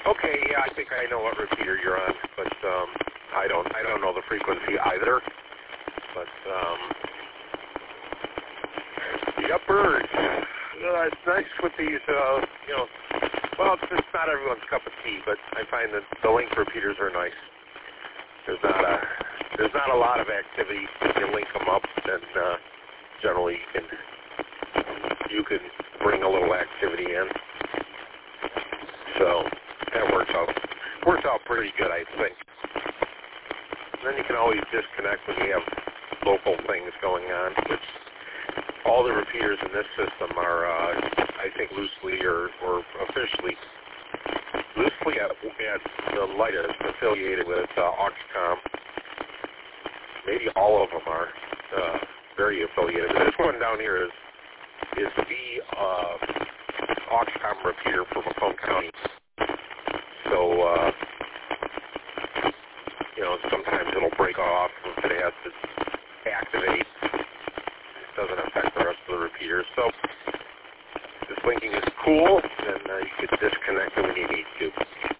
Okay, yeah, I think I know what repeater you're on, but I don't know the frequency either. But the birds. It's nice with these, well, it's not everyone's cup of tea, but I find that the link repeaters are nice. There's not a lot of activity. If you link them up, then generally you can bring a little activity in. So that works out pretty good, I think. And then you can always disconnect when you have local things going on, which all the repeaters in this system are, I think, loosely or officially, loosely at the lightest affiliated with Auxcom. Maybe all of them are very affiliated. This one down here is the Auxcom repeater for Macomb County. So, sometimes it'll break off if it has to activate. It doesn't affect the rest of the repeaters. So, this linking is cool, and you can disconnect it when you need to.